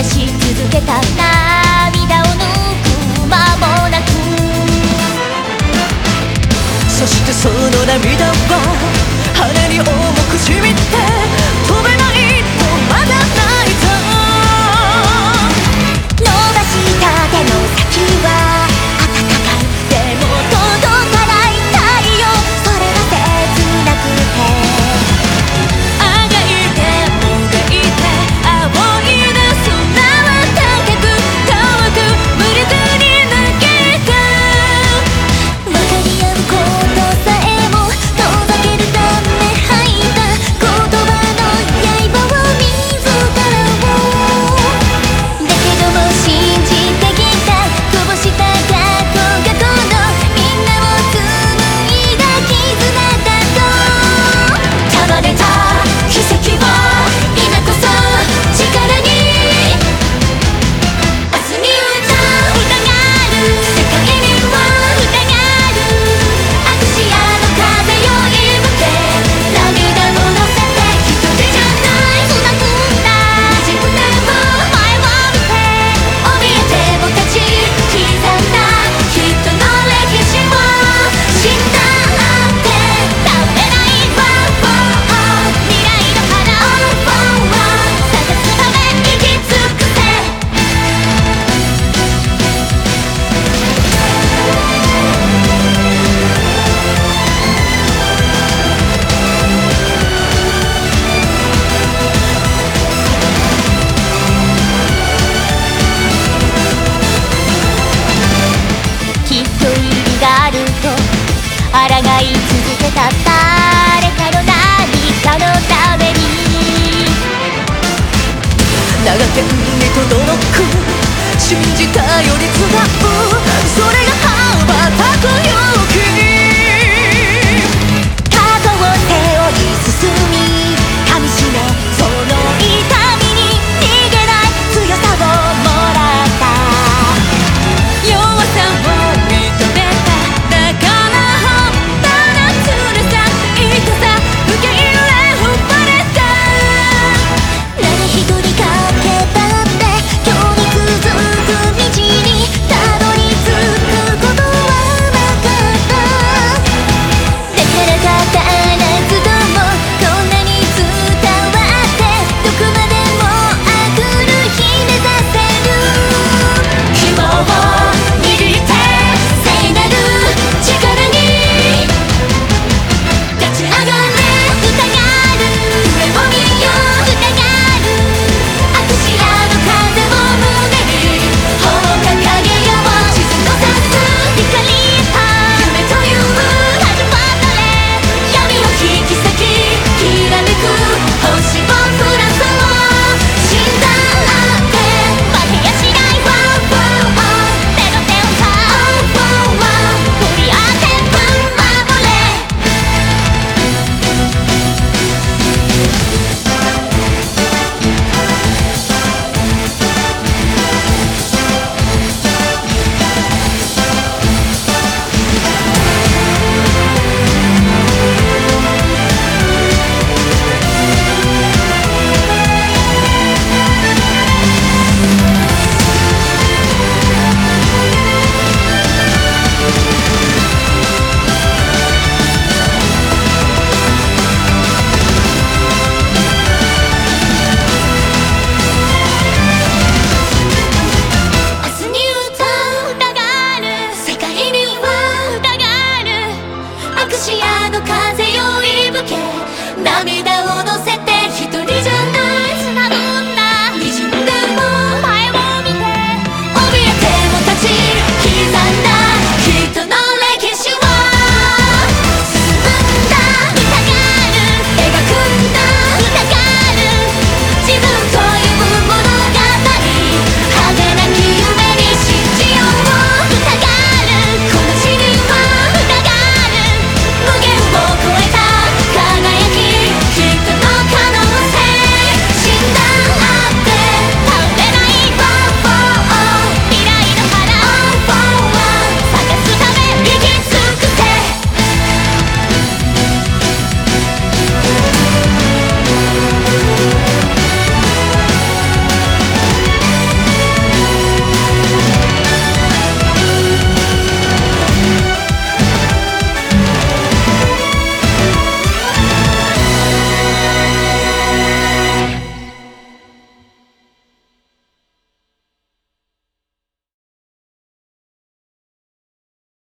出し続けた涙を抜く間もなく、 そしてその涙は鼻に重くしみて飛べないとまだ泣いた。 伸ばした手の先は暖かい、でも届かない太陽、それが切なくて、 あがいてもがいて仰いで空は高く遠く無理に投げた。 分かり合うことさえも遠ざけるため吐いた言葉の刃を自らを、だけども信じてきたこぼした過去がこのみんなを紡いだ絆だと、束ねた奇跡を今こそ力に、明日に歌がある、世界には歌がある、アクシアの風よ今け涙を乗せて、一人じゃないつなぐんだ自分でも前を見て、怯えても立ち刻んだ人の歴史を死んだって倒れないわ、未来の花を探すため生き尽くせ。きっと意義があると抗い続けた誰かの何かのために、 長天に届く